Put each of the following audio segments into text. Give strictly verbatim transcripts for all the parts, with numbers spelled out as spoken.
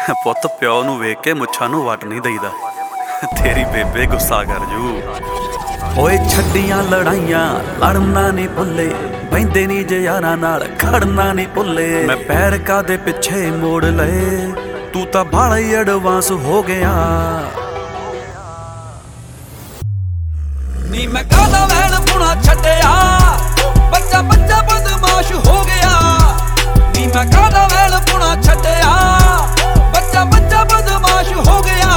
ਪੁੱਤ ਪਿਓ ਨੂੰ ਵੇਖ ਕੇ ਮੁੱਛਾਂ ਨੂੰ ਵੱਟ ਨਹੀਂ ਦਈਦਾ। ਤੇਰੀ ਬੇਬੇ ਗੁੱਸਾ ਕਰ ਜੂ। ਓਏ ਛੱਡੀਆਂ ਲੜਾਈਆਂ ਲੜਨਾ ਨਹੀਂ ਭੁੱਲੇ, ਬਹਿੰਦੇ ਨਹੀਂ ਜੇ ਯਾਰਾਂ ਨਾਲ ਖੜਨਾ ਨਹੀਂ ਭੁੱਲੇ। ਮੈਂ ਪੈਰ ਕਾਦੇ ਪਿੱਛੇ ਮੋੜ ਲਏ, ਤੂੰ ਤਾਂ ਬਾਹਲਾ ਹੀ ਐਡਵਾਂਸ ਹੋ ਗਿਆ। ਨੀ ਮੈਂ ਕਾਹਦਾ ਵਹਿਣ ਪੁਣਾ ਛੱਡਿਆ, ਬੱਚਾ ਬੱਚਾ ਬਦਮਾਸ਼ ਹੋ ਗਿਆ। ਨੀ ਮੈਂ ਕਾਹਦਾ ਵਹਿਣ ਪੁਣਾ ਛੱਡਿਆ, ਬੱਚਾ ਬੱਚਾ ਬਦਮਾਸ਼ ਹੋ ਗਿਆ।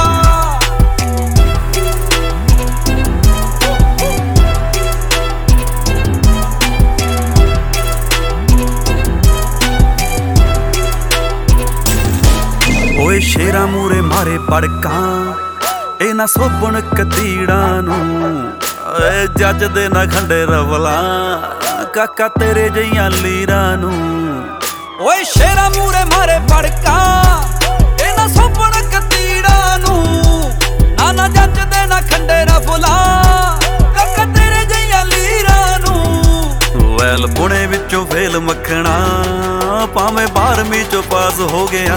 ਓਏ ਸ਼ੇਰਾਂ ਮੂਰੇ ਮਾਰੇ ਪੜਕਾਂ, ਇਹ ਨਾ ਸੋਭਣ ਕਤੀੜਾਂ ਨੂੰ। ਏ ਜੱਜ ਦੇ ਨਾ ਖੰਡੇ ਰਵਲਾਂ, ਕਾਕਾ ਤੇਰੇ ਜਈਆਂ ਲੀਰਾਂ ਨੂੰ। ਓਏ ਸ਼ੇਰਾਂ ਮੂਰੇ ਮਾਰੇ ਪੜਕਾਂ, ਇਹ ਨਾ ਸੋਭਣ ਕਤੀੜਾਂ ਨੂੰ। ਨਾ ਨਾ ਜੱਜ ਦੇ ਨਾ ਖੰਡੇ ਰਵਲਾਂ, ਕਾਕਾ ਤੇਰੇ ਜਈਆਂ ਲੀਰਾਂ ਨੂੰ। ਵੈਲ ਪੁਣੇ ਵਿੱਚੋਂ ਫੇਲ ਮੱਖਣਾ, ਭਾਵੇਂ ਬਾਰਵੀਂ ਚੋਂ ਪਾਸ ਹੋ ਗਿਆ।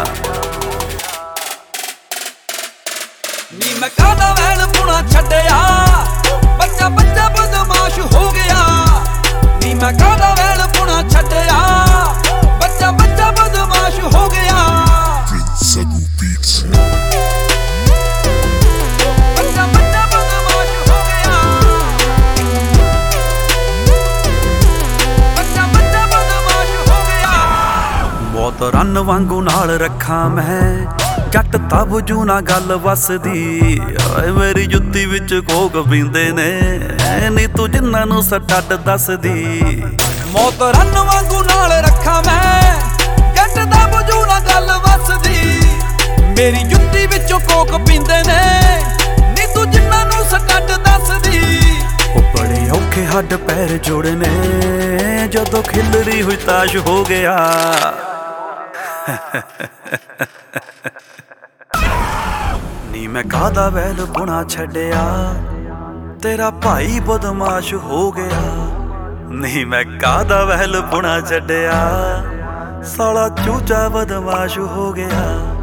ਨੀ ਮੈਂ ਕਾਹਦਾ ਵਹਿਣ ਪੁਣਾ ਛੱਡਿਆ, ਬੱਚਾ ਬੱਚਾ ਬਦਮਾਸ਼ ਹੋ ਗਿਆ। ਨੀ ਮੈਂ ਕਾਹਦਾ ਵਹਿਣ ਪੁਣਾ ਛੱਡਿਆ, ਬੱਚਾ ਬੱਚਾ ਬਦਮਾਸ਼ ਹੋ ਗਿਆ। ਬੱਚਾ ਬੱਚਾ ਬਦਮਾਸ਼ ਹੋ ਗਿਆ। ਬੱਚਾ ਬੱਚਾ ਬਦਮਾਸ਼ ਹੋ ਗਿਆ। ਬਹੁਤ ਰੰਨ ਵਾਂਗੂ ਨਾਲ ਰੱਖਾਂ ਮੈਂ, ਜੱਟ ਤਬਜੂ ਨਾ ਗੱਲ ਵਸਦੀ। ਓਏ ਮੇਰੀ ਜੁੱਤੀ ਵਿੱਚ ਕੋਕ ਪੀਂਦੇ ਨੇ, ਨੀ ਤੂੰ ਜਿੰਨਾਂ ਨੂੰ ਸਟੱਡ ਦੱਸਦੀ। ਮੌਤ ਰੰਨ ਵਾਂਗੂ ਨਾਲ ਰੱਖਾਂ ਮੈਂ, ਜੱਟ ਤਬਜੂ ਨਾ ਗੱਲ ਵਸਦੀ। ਮੇਰੀ ਜੁੱਤੀ ਵਿੱਚੋਂ ਕੋਕ ਪੀਂਦੇ ਨੇ, ਨੀ ਤੂੰ ਜਿੰਨਾਂ ਨੂੰ ਸਟੱਡ ਦੱਸਦੀ। ਉਹ ਬੜੇ ਔਖੇ ਹੱਡ ਪੈਰ ਜੋੜਨੇ, ਜਦੋਂ ਖਿਲਰੀ ਹੋਈ ਤਾਸ਼ ਹੋ ਗਿਆ। ਨੀ ਮੈਂ ਕਾਹਦਾ ਵੈਲ ਪੁਣਾ ਛੱਡਿਆ, ਤੇਰਾ ਭਾਈ ਬਦਮਾਸ਼ ਹੋ ਗਿਆ। ਨੀ ਮੈਂ ਕਾਹਦਾ ਵੈਲ ਪੁਣਾ ਛੱਡਿਆ, ਸਾਲਾ ਚੂਚਾ ਬਦਮਾਸ਼ ਹੋ ਗਿਆ।